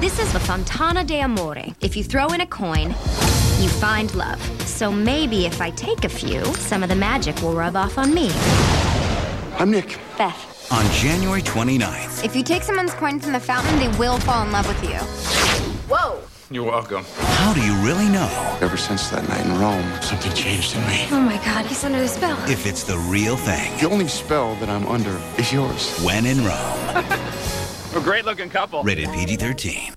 This is the Fontana de Amore. If you throw in a coin, you find love. So maybe if I take a few, some of the magic will rub off on me. I'm Nick. Beth. On January 29th. If you take someone's coin from the fountain, they will fall in love with you. Whoa. You're welcome. How do you really know Ever since that night in Rome, something changed in me. Oh my God, he's under the spell. if it's the real thing? The only spell that I'm under is yours. When in Rome. A great-looking couple. Rated PG-13.